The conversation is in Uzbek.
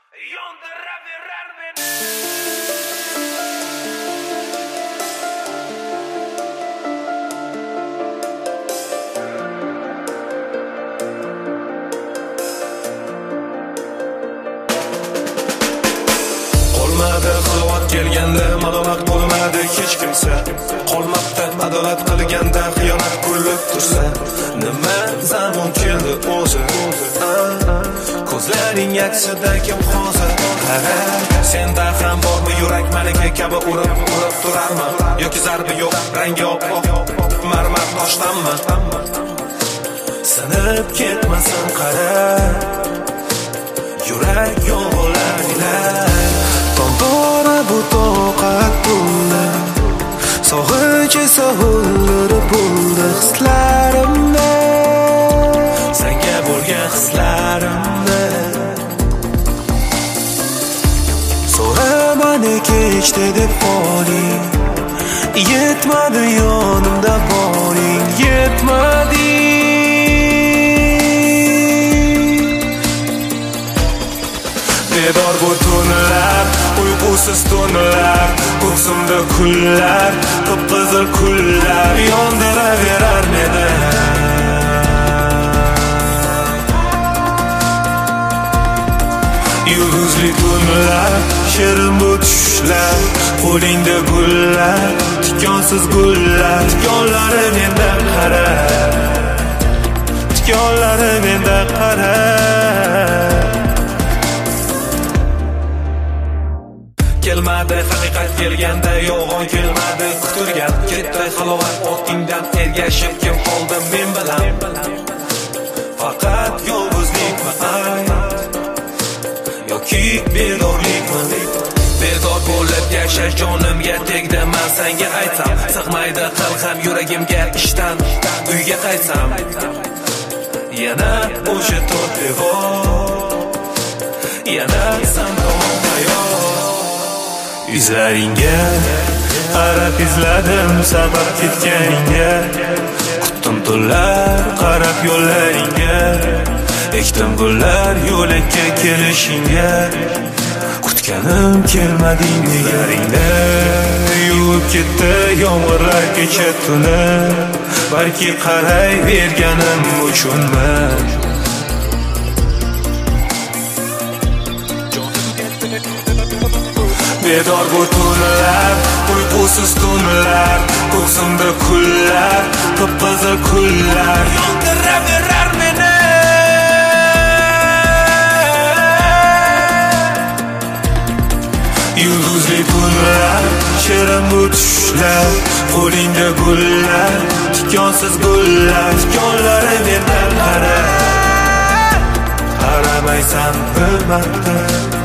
Yondiraverar meni. Qolmadi xilvat kelganda malomat bo'lmadi hech kimsa. Qolmabdi adolat qilganda xiyonat bo'lib tursa. Nima zamon keldi o'zi? Ko'zlaring aksida kim hozir? Qara, senda ham bormi yurak malika kabi urib turarmi? Yoki zarbi yo'q, rangi oppoq, marmar toshdanmi? Sinib ketmasin qara, yurak yog'larilar. Tombora bu toqat bo'ldi, sog'inch esa o'ldirib bo'ldi hislarimni, senga bo'lgan hislarimni. So'ramani kechdi deb qoling, yetmadi yonimda boring, yetmadi. Bedor bu tunlar, uyqusiz tunlar, ko'ksimda kullar, qip-qizil kullar yondiraverar meni. Yulduzli tunlar, shirin bu tushlar, qo'lingda gullar, tikonsiz gullar, tikonlari menda qara, tikonlari menda qara. Kelmadi haqiqat kelganda, yolg'on kelmadi kutilgan. Ketdi halovat otingdan ergashib kim qoldi men bilan? Faqat yolg'izlikmi yoki bedorlikmi? Bedor bo'lib yashash jonimga tegdi, men senga aytsam. Sig'maydi qalqam yuragimga ishdan uyga qaytsam. Yana o'sha to'rt devor, yana san tomon hayot. Izlaringga qarab izladim sabab ketganingga, kutdim tunlar qarab yo'llaringga, ekdim gullar yo'lakka kelishingga, kutganim kelmading negaringda. Yuvib ketdi yomg'irlar kecha tuni, balki qaray berganim uchunmi? Bedor bu tunlar, uyqusiz tunlar, ko'ksimda kullar, qip-qizil kullar yondiraverar meni. Yulduzli tunlar, shirin bu tushlar, qo'lingda gullar, tikonsiz gullar, tikonlari mendan qara. Qaramaysan bir marta